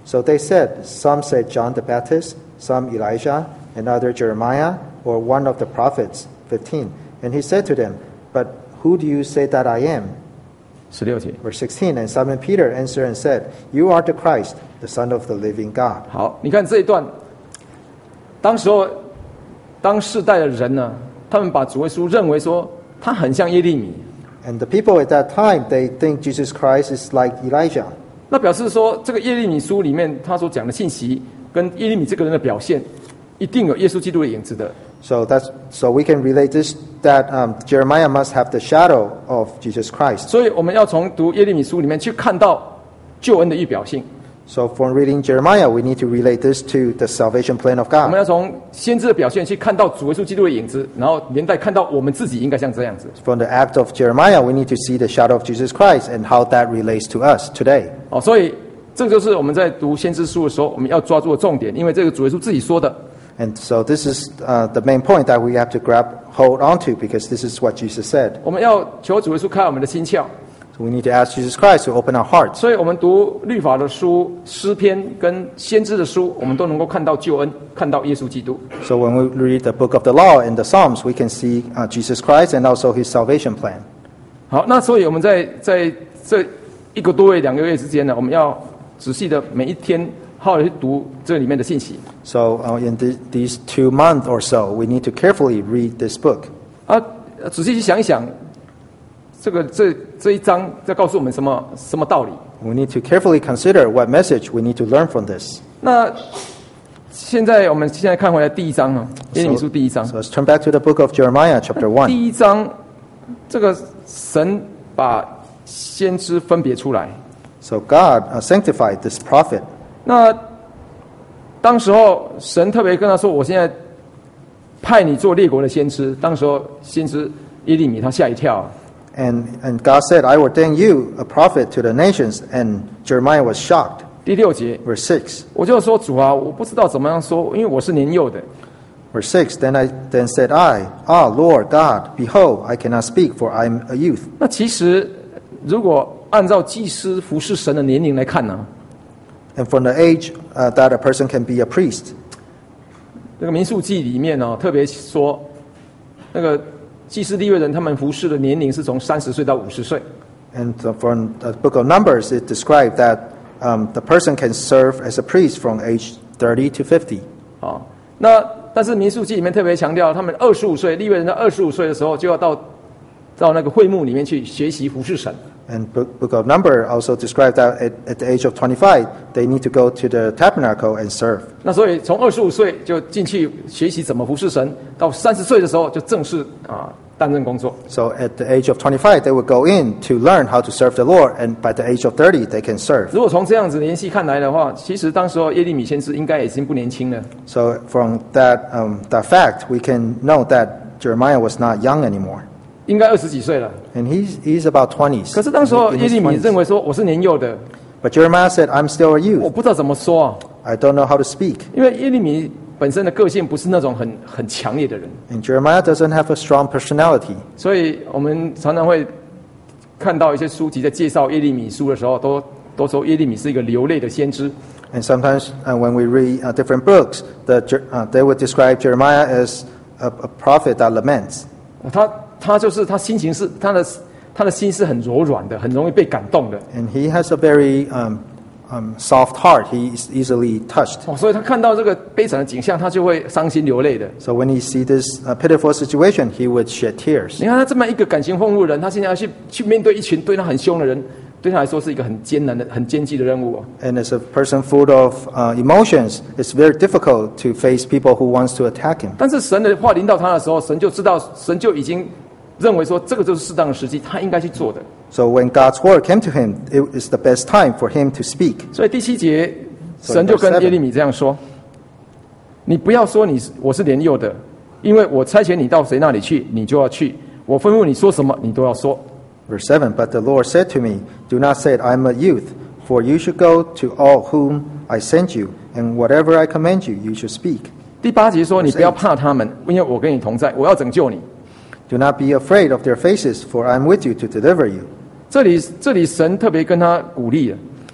So they said, some said John the Baptist, some Elijah, and other Jeremiah, or one of the prophets. fifteen. And he said to them, But who do you say that I am? 十六节。 Verse sixteen. And Simon Peter answered and said, You are the Christ, the Son of the living God. 好，你看这一段，当时候当世代的人呢，他们把主耶稣认为说他很像耶利米， And the people at that time, they think Jesus Christ is like Elijah. 那表示说这个耶利米书里面他所讲的信息跟耶利米这个人的表现，一定有耶稣基督的影子的。 So that's so we can relate this that um, Jeremiah must have the shadow of Jesus Christ. 所以我们要从读耶利米书里面去看到救恩的预表性。 So from reading Jeremiah, we need to relate this to the salvation plan of 我们 God. 要从先知的表现去看到主耶稣基督的影子，然后连带看到我们自己应该像这样子。 From the act of Jeremiah, we need to see the shadow of Jesus Christ and how that relates to us today. 哦，所以这个就是我们在读先知书的时候，我们要抓住的重点，因为这个主耶稣自己说的。 And so this is uh, the main point that we have to grab hold onto, because this is what Jesus said. 我们要求主耶稣开我们的心窍， So we need to ask Jesus Christ to open our hearts. 所以我们读律法的书、诗篇跟先知的书，我们都能够看到救恩，看到耶稣基督。 So when we read the book of the law and the Psalms, we can see uh, Jesus Christ and also his salvation plan. 好，那所以我们在在这一个多月、两个月之间呢，我们要仔细的每一天好好地去读这里面的信息。 So uh, in the, these two months or so, we need to carefully read this book. 啊，仔细去想一想，这个这这一章在告诉我们什么什么道理？ We need to carefully consider what message we need to learn from this. 那现在我们现在看回来第一章啊，耶利米书第一章。 So let's turn back to the book of Jeremiah, chapter one. 第一章，这个神把先知分别出来。 So God uh, sanctified this prophet. 那当时候神特别跟他说：“我现在派你做列国的先知。”当时候先知耶利米他吓一跳。 And, and God said, I ordain you a prophet to the nations. And Jeremiah was shocked. 第六节， Verse six. 我就说主啊，我不知道怎么样说，因为我是年幼的。 Verse six. Then I then said I, Ah, Lord God, behold, I cannot speak, for I am a youth. 那其实如果按照祭司服侍神的年龄来看呢， And from the age uh, that a person can be a priest. 那个民数记里面呢，特别说那个祭司利未人他们服侍的年龄是从三十岁到五十岁。 And uh, from the book of Numbers, it described that um, the person can serve as a priest from age thirty to fifty. 啊，那但是民数记里面特别强调，他们二十五岁，利未人在二十五岁的时候就要到到那个会幕里面去学习服侍神。 And book, book of Numbers also described that at, at the age of twenty-five, they need to go to the tabernacle and serve. 那所以从二十五岁就进去学习怎么服侍神，到三十岁的时候就正式啊担任工作。 So at the age of twenty-five, they would go in to learn how to serve the Lord, and by the age of thirty, they can serve. 如果从这样子联系看来的话，其实当时候耶利米先知应该已经不年轻了。 So from that um, that fact, we can know that Jeremiah was not young anymore, 应该二十几岁了。 and he's he's about twenties. 可是当时候 in 耶 his 利米 twenties. 认为说我是年幼的， But Jeremiah said, "I'm still a 我 youth. 不知道怎么说啊， I don't know how to speak." 因为耶利米本身的个性不是那种很很强烈的人， And Jeremiah doesn't have a strong personality. 所以我们常常会看到一些书籍在介绍耶利米书的时候，都都说耶利米是一个流泪的先知。 And sometimes uh, when we read uh, different books, the, Jer- uh, they would describe Jeremiah as a, a prophet that laments. 他他就是他心情是他的他的心是很柔软的，很容易被感动的。 And he has a very um, um, soft heart. He is easily touched. 哦，所以他看到这个悲惨的景象，他就会伤心流泪的。 So when he sees this uh, pitiful situation, he would shed tears. 你看他这么一个感情丰富的人，他现在要去去面对一群对他很凶的人，对他来说是一个很艰难的、很艰巨的任务哦。 And as a person full of uh, emotions, it's very difficult to face people who wants to attack him. 但是神的话临到他的时候，神就知道，神就已经认为说这个就是适当的时机，他应该去做的。 So when God's word came to him, it is the best time for him to speak. 所以第七节， So 神就 verse 跟 seven. 耶利米这样说：“你不要说你是我是年幼的，因为我差遣你到谁那里去，你就要去；我吩咐你说什么，你都要说。” Verse seven, But the Lord said to me, Do not say I am a youth, for you should go to all whom I send you, and whatever I command you, you should speak. 第八节说：“ Verse 你不要 eight. 怕他们，因为我跟你同在，我要拯救你。 Do not be afraid of their faces, for I am with you to deliver you. ” 这里这里神特别跟他鼓励了。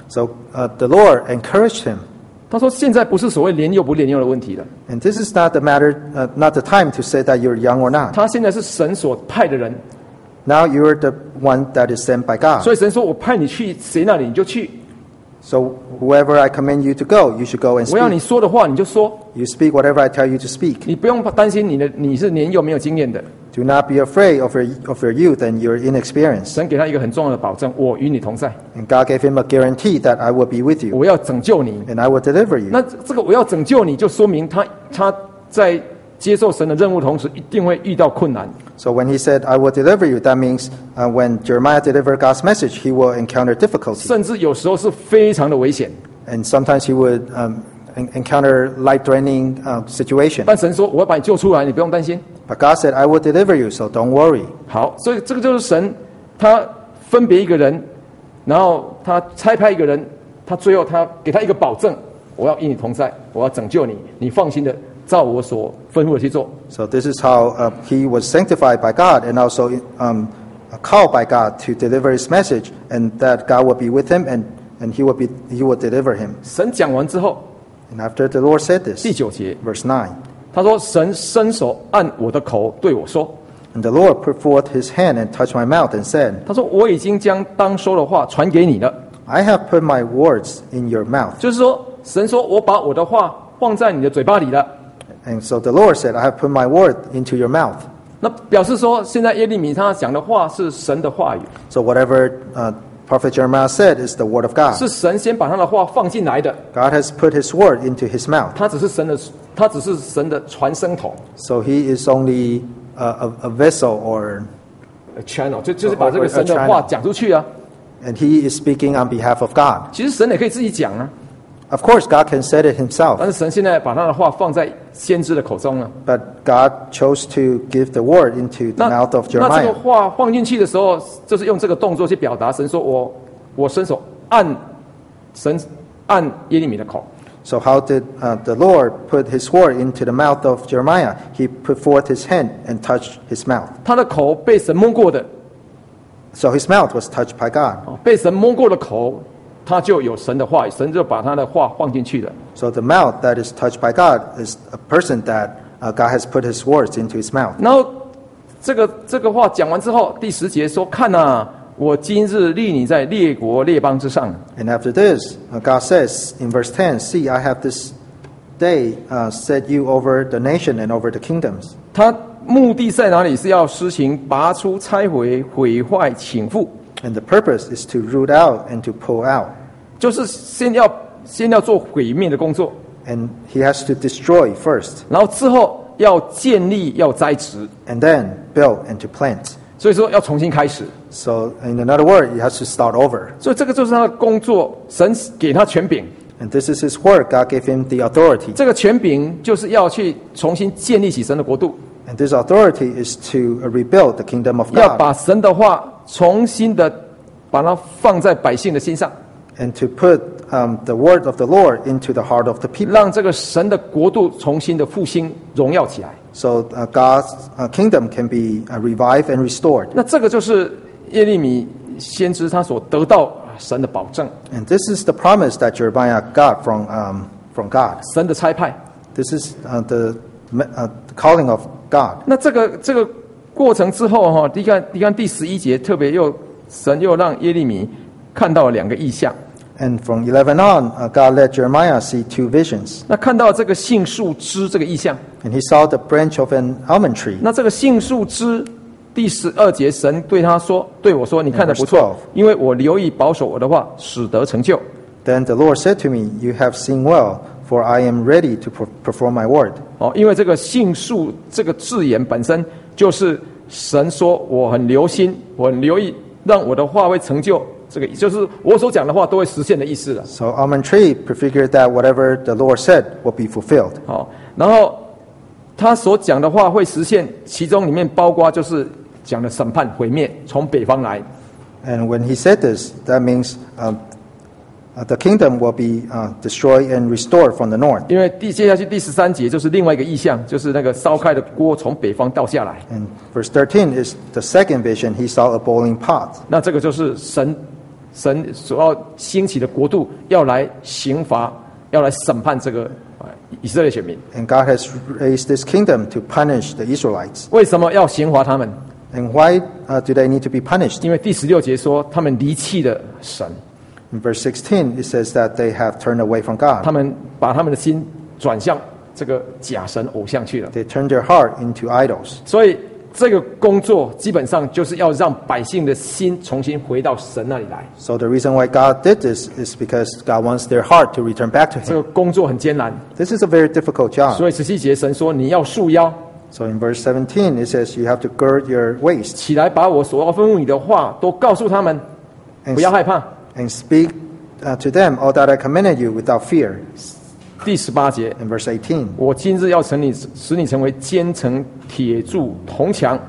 So uh, the Lord encouraged him. 他说：“现在不是所谓年幼不年幼的问题了， And this is not the matter, uh, not the time to say that you're young or not. 他现在是神所派的人， Now you're the one that is sent by God. 所以神说我派你去谁那里你就去， So whoever I command you to go, you should go and 我要你 speak. 说的话你就说， You speak whatever I tell you to speak. 你不用担心你的你是年幼没有经验的。 Do not be afraid of your, of your youth and your inexperience. 神给他一个很重要的保证：我与你同在， And God gave him a guarantee that I will be with you 我要拯救你。 and I will deliver you. 那这个我要拯救你，就说明他他在接受神的任务的同时，一定会遇到困难。 So when he said, I will deliver you, that means uh, when Jeremiah delivered God's message, he will encounter difficulty. 甚至有时候是非常的危险。 And sometimes he would um, en- encounter life-threatening uh, situation. 但神说：“我要把你救出来，你不用担心。 But God said, I will deliver you, so don't worry. ” 好，所以这个就是神，他分别一个人，然后他差派一个人，他最后他给他一个保证：我要与你同在，我要拯救你，你放心的照我所吩咐的去做。 So this is how uh, he was sanctified by God and also um, called by God to deliver his message, and that God will be with him and, and he will be he will deliver him. 神讲完之后， And after the Lord said this, 第九节 verse nine, 他说：“神伸手按我的口对我说。” and the Lord put forth his hand and touched my mouth and said, 他说：“我已经将当说的话传给你了。 I have put my words in your mouth. ” 就是说，神说：“我把我的话放在你的嘴巴里了。” And so the Lord said, I have put my word into your mouth. 那表示说，现在耶利米他讲的话是神的话语， So whatever uh, Prophet Jeremiah said is the word of God. 是神先把他的话放进来的。 God has put his word into his mouth. 他只是神的，他只是神的传声筒 So he is only a, a, a vessel, or a，channel，就就是把这个神的话讲出去啊。 and he is speaking on behalf of God. 其实神也可以自己讲啊， Of course, God can say it himself, 但是神现在把他的话放在先知的口中了。 but God chose to give the word into the 那 mouth of 那这个 Jeremiah. 话放进去的时候，就是用这个动作去表达神说我我伸手按神按耶利米的口。 So how did uh, the Lord put his word into the mouth of Jeremiah? He put forth his hand and touched his mouth. 他的口被神摸过的， So his mouth was touched by God. 哦被神摸过的口，他就有神的话语，神就把他的话放进去了。 So the mouth that is touched by God is a person that uh, God has put his words into his mouth. 然后这个这个话讲完之后，第十节说：“看啊，我今日立你在列国列邦之上。” And after this, uh, God says in verse ten, See, I have this day uh, set you over the nation and over the kingdoms. 他目的在哪里？是要施行拔出、拆毁、毁坏、倾覆， And the purpose is to root out and to pull out. 就是先要先要做毁灭的工作， And he has to destroy first, 然后之后要建立、要栽植， and then build and to plant. 所以说要重新开始。 So in another word, he has to start over. 所以这个就是他的工作，神给他权柄， And this is his work. God gave him the authority. 这个权柄就是要去重新建立起神的国度， And this authority is to uh, rebuild the kingdom of 要 God 把神的话重新的把它放在百姓的心上， and to put um, the word of the Lord into the heart of the people. 让这个神的国度重新的复兴荣耀起来。 So uh, God's uh, kingdom can be uh, revived and restored. 那这个就是耶利米先知他所得到神的保证， And this is the promise that Jeremiah got from, um, from God. 神的差派。 This is uh, the, uh, the calling of God. 那这个这个过程之后哈，你看你看第十一节，特别又神又让耶利米看到了两个异象。 And from eleven on, uh, God let Jeremiah see two visions. 那看到这个杏树枝这个异象， And he saw the branch of an almond tree. 那这个杏树枝第十二节，神对他说：“对我说，你看得不 Verse 错 twelve， 因为我留意保守我的话，使得成就。” Then the Lord said to me, You have seen well, for I am ready to per- perform my word. 哦，因为这个杏树这个字眼本身就是神说我很留心，我很留意，让我的话会成就。这个就是我所讲的话都会实现的意思了。 So almond tree prefigured that whatever the Lord said will be fulfilled. 好，然后他所讲的话会实现，其中里面包括就是讲的审判、毁灭，从北方来。 And when he said this, that means um, uh, the kingdom will be uh, destroyed and restored from the north. 因为第接下去第十三节就是另外一个意象，就是那个烧开的锅从北方倒下来。 And verse thirteen is the second vision. He saw a boiling pot. 那这个就是神神所要兴起的国度要来刑罚，要来审判这个啊以色列选民。 And God has raised this kingdom to punish the Israelites. 为什么要刑罚他们？ And why uh, do they need to be punished? 因为第十六节说，他们离弃了神， In verse sixteen, it says that they have turned away from 他 God. 们把他们的心转向这个假神偶像去了。 They turned their heart into idols. 所以这个工作基本上就是要让百姓的心重新回到神那里来。 So the reason why God did this is because God wants their heart to return back to 这个 Him. 工作很艰难， This is a very difficult job. 所以十七节神说你要束腰， So in verse seventeen, it says you have to gird your waist 起来把我所要吩咐你的话都告诉他们， and, 不要害怕。 and speak uh, to them all that I commanded you without fear. 第十八节， In verse eighteen, 我今日要成你，使你成为坚城、铁柱、铜墙，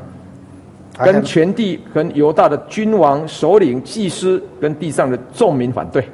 I 跟 have, 全地、跟犹大的君王、首领、祭司，跟地上的众民反对。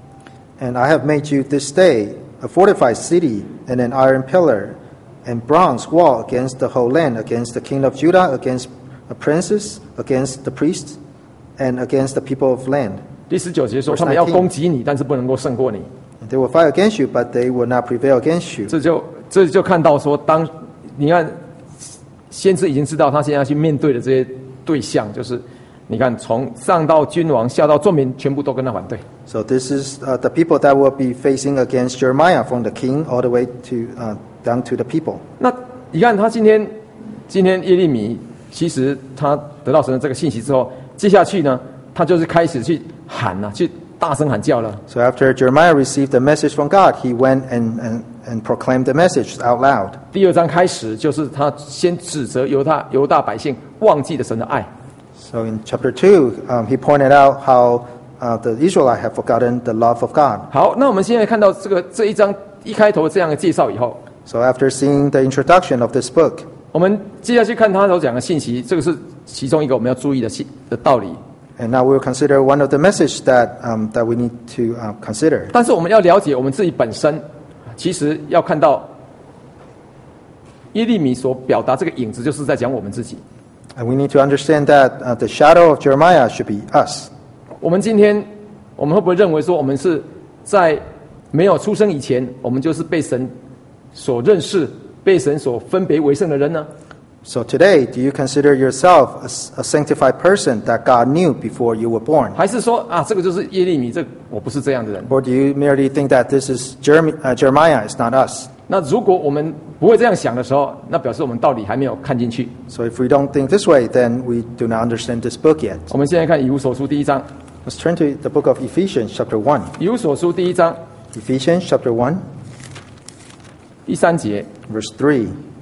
and I have made you this day a fortified city and an iron pillar and bronze wall against the whole land, against the king of Judah, against the princes, against the priests, and against the people of land. 第十九节说， Verse 他们要 nineteen 攻击你，但是不能够胜过你。 And they will fight against you, but they will not prevail against you. 这就这就看到说，当你看先知已经知道他现在要去面对的这些对象，就是你看从上到君王，下到众民，全部都跟他反对。 So this is uh, the people that will be facing against Jeremiah, from the king all the way to uh, down to the people. 那你看他今天今天耶利米，其实他得到神的这个信息之后，接下去呢，他就是开始去喊啊，去大声喊叫了。 So after Jeremiah received the message from God, he went and, and, and proclaimed the message out loud. 第二章开始就是他先指责犹大犹大百姓忘记了神的爱。 So in chapter two, um, he pointed out how uh, the Israelites have forgotten the love of God. 好，那我们现在看到这个这一章一开头这样的介绍以后， So after seeing the introduction of this book, 我们接下去看他所讲的信息，这个是其中一个我们要注意的信的道理。 and now we'll consider one of the message that um, that we need to uh, consider. 但是我们要了解我们自己本身，其实要看到耶利米所表达这个影子，就是在讲我们自己。 And we need to understand that uh, the shadow of Jeremiah should be us. 我们今天，我们会不会认为说，我们是在没有出生以前，我们就是被神所认识、被神所分别为圣的人呢？ So today, do you consider yourself a, a sanctified person that God knew before you were born? 还是说啊，这个就是耶利米，这我不是这样的人？ Or do you merely think that this is Jeremy, uh, Jeremiah, it's not us? 那如果我们不会这样想的时候，那表示我们道理还没有看进去。 So if we don't think this way, then we do not understand this book yet. 我们现在看以弗所书第一章， Let's turn to the book of Ephesians, chapter one. 以弗所书第一章 Ephesians, chapter one, 第三节， verse three.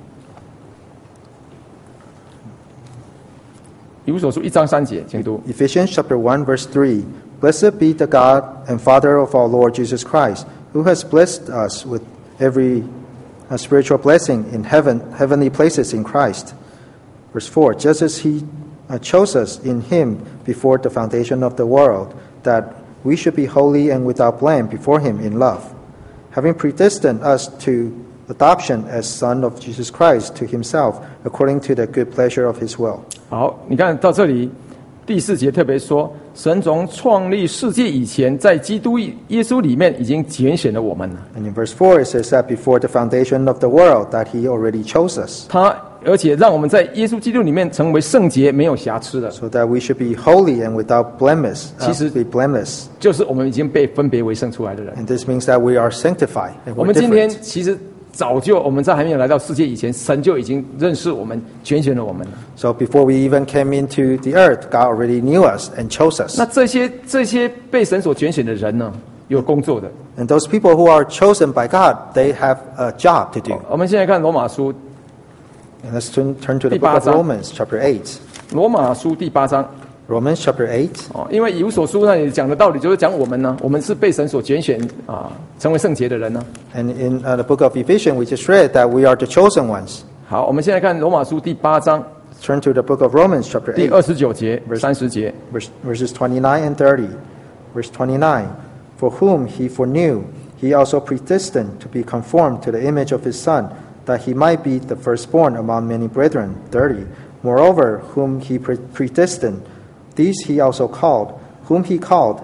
以弗所书一章三节，请读。 Ephesians, chapter one, verse three. Blessed be the God and Father of our Lord Jesus Christ, who has blessed us with every uh, spiritual blessing in heaven, heavenly places in Christ. Verse four. Just as He uh, chose us in Him before the foundation of the world, that we should be holy and without blame before Him in love, having predestined us to adoption as Son of Jesus Christ to Himself, according to the good pleasure of His will. 好，你看到这里第四节特别说，神从创立世界以前，在基督耶稣里面已经拣选了我们了。 And in verse four, it says that before the foundation of the world, that He already chose us, 他而且让我们在耶稣基督里面成为圣洁，没有瑕疵的， so that we should be holy and without blemish, uh, 其实- be blameless. 就是我们已经被分别为圣出来的人。 And this means that we are sanctified. And 我 we're 们今天 different. 其实早就我们在还没有来到世界以前，神就已经认识我们，拣选了我们了。 So before we even came into the earth, God already knew us and chose us. 那这些这些被神所拣选的人呢，有工作的。 And those people who are chosen by God, they have a job to do. 我们现在看罗马书， And let's turn, turn to the 第八 book of 章。 Romans, chapter eight. 罗马书第八章。 Romans, chapter eight. 哦，因为以弗所书那里讲的道理就是讲我们呢，我们是被神所拣选啊，成为圣洁的人呢。 And in uh, the book of Ephesians, we just read that we are the chosen ones. 好，我们现在看罗马书第八章 Turn to the book of Romans, chapter 第 eight. 二十九节、三十节。 Verse, verses twenty-nine and thirty. Verse twenty-nine. For whom he foreknew, he also predestined to be conformed to the image of his Son, that he might be the firstborn among many brethren. thirty. Moreover, whom he pre- predestined, these he also called. Whom he called,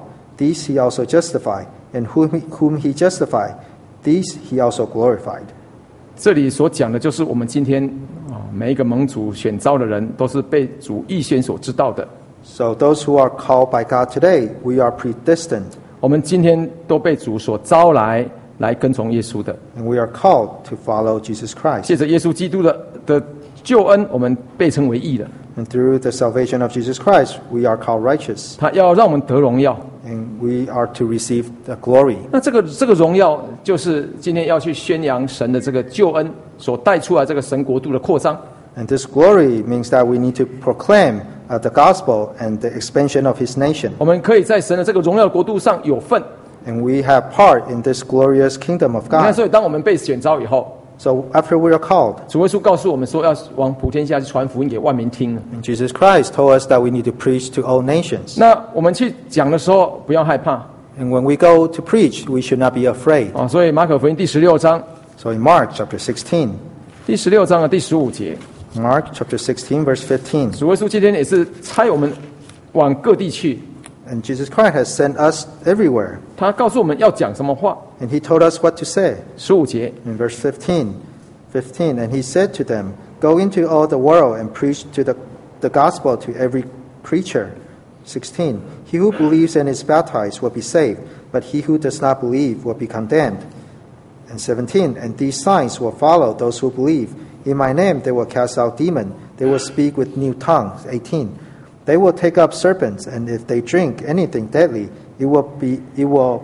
these he also justified, and whom he, whom he justified, these he also glorified. 这里所讲的就是我们今天啊，每一个蒙主选召的人，都是被主预先所知道的。 So those who are called by God today, we are predestined. 我们今天都被主所招来，来跟从耶稣的。 And we are called to follow Jesus Christ. 借着耶稣基督的的救恩，我们被称为义了。 And through the salvation of Jesus Christ, we are called righteous. 他要让我们得荣耀。 And we are to receive the glory. 那这个这个荣耀，就是今天要去宣扬神的这个救恩所带出来这个神国度的扩张。 And this glory means that we need to proclaim uh, the gospel and the expansion of His nation. 我们可以在神的这个荣耀的国度上有份。 And we have part in this glorious kingdom of 你看， God. 所以当我们被选召以后， So after we are called, 主耶稣告诉我们说，要往普天下去传福音给万民听。 and Jesus Christ told us that we need to preach to all nations. 那我们去讲的时候，不要害怕 And when we go to preach, we should not be afraid. 啊。所以马可福音第十六章， So in Mark chapter sixteen, 第十六章的第十五节， Mark chapter sixteen, verse fifteen, 主耶稣今天也是差我们往各地去， and Jesus Christ has sent us everywhere. 他告诉我们要讲什么话。 And He told us what to say. 十五节， In verse fifteen, fifteen, and He said to them, Go into all the world and preach to the, the gospel to every creature. sixteen, He who believes and is baptized will be saved, but he who does not believe will be condemned. And seventeen, and these signs will follow those who believe. In my name they will cast out demons. They will speak with new tongues. eighteen, they will take up serpents, and if they drink anything deadly, it will be it will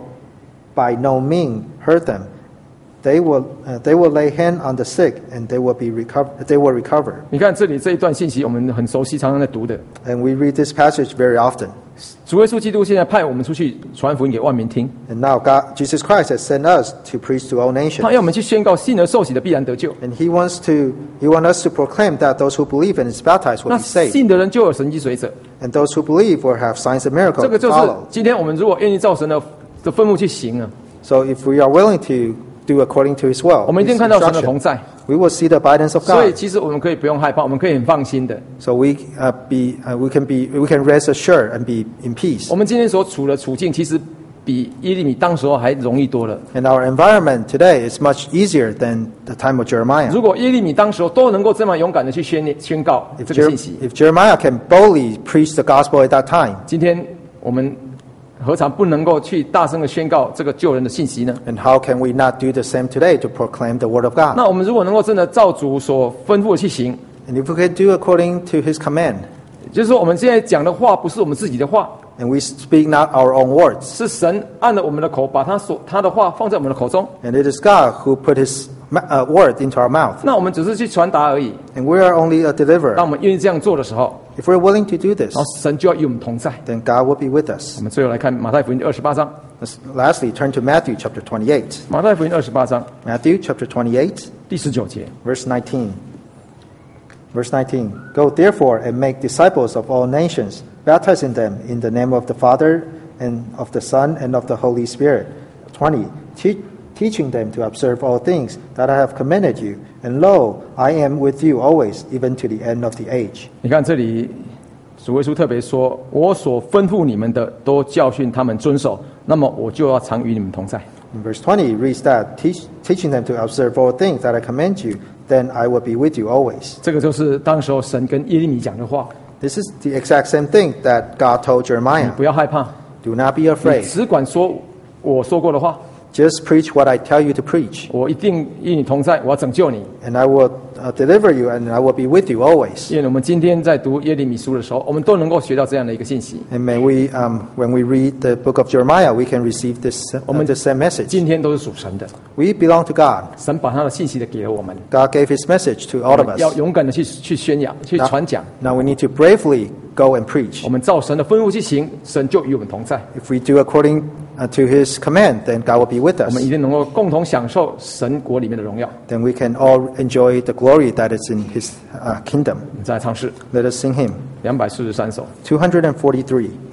by no means hurt them. They will uh, they will lay hand on the sick, and they will be recover they will recover. 你看这里这一段信息，我们很熟悉，常常在读的。 And we read this passage very often. 主耶稣基督现在派我们出去传福音给万民听， And now God, Jesus Christ has sent us to preach to all 他 nations. 要我们去宣告信而受洗的必然得救。 And He wants to He wants us to proclaim that those who believe and is baptized will 那 be saved. 信的人就有神迹随着。 And those who believe will have signs and miracles 这个 to 就是 follow. 今天我们如果愿意照神的的吩咐去行啊， So if we are willing to do according to His will, 我们一定 His 看到神的 instruction, 同在。 we will see the guidance of 所以 God. 其实我们可以不用害怕，我们可以很放心的。 So we uh, be uh, we can be we can rest assured and be in peace. 我们今天所处的处境，其实比耶利米当时候还容易多了。 And our environment today is much easier than the time of Jeremiah. 如果耶利米当时候都能够这么勇敢的去宣宣告 If, 这个 Jer- 信息， if Jeremiah can boldly preach the gospel at that time, 今天我们何尝不能够去大声的宣告这个救人的信息呢？ and how can we not do the same today to proclaim the word of God? 那我们如果能够真的照主所吩咐的去行， And if we can do according to His command, 就是说我们现在讲的话不是我们自己的话， and we speak not our own words, 是神按了我们的口，把他所他的话放在我们的口中， and it is God who put His ma- uh, word into our mouth, 那我们只是去传达而已。 and we are only a 当 deliverer. 我们愿意这样做的时候， If we're willing to do this, 然后神就要与我们同在。 then God will be with us. 我们最后来看马太福音第二十八章， Let's lastly turn to Matthew chapter twenty-eight. 马太福音二十八章 Matthew chapter twenty-eight, 第十九节。 verse nineteen. Verse nineteen. Go therefore and make disciples of all nations, baptizing them in the name of the Father and of the Son and of the Holy Spirit. twenty. Te- teaching them to observe all things that I have commanded you. And lo, I am with you always, even to the end of the age. 你看这里，主耶稣特别说：“我所吩咐你们的，都教训他们遵守，那么我就要常与你们同在。” In verse twenty, it reads that, Teach, teaching them to observe all things that I command you, then I will be with you always. 这个就是当时候神跟耶利米讲的话。 This is the exact same thing that God told 你 Jeremiah. 不要害怕， Do not be 你 afraid. 只管说我说过的话， Just preach what I tell you to preach, 我一定与你同在，我要拯救你。 and I will uh, deliver you, and I will be with you always. 因为我们今天在读耶利米书的时候，我们都能够学到这样的一个信息。 And may we, um, when we read the book of Jeremiah, we can receive this, uh, 我们 the same message. 今天都是属神的， We belong to God. 神把他的信息的给了我们， God gave His message to all of 要 us. 勇敢的去去宣扬、去传讲。 Now we need to bravely go and preach. 我们照神的吩咐去行，神就与我们同在。 If we do according uh, to His command, then God will be with 我 us. 们一定能够共同享受神国里面的荣耀。 Then we can all enjoy the glory that is in His uh, kingdom. 再来唱诗 Let us sing Him. 两百四十三首。 two hundred forty-three.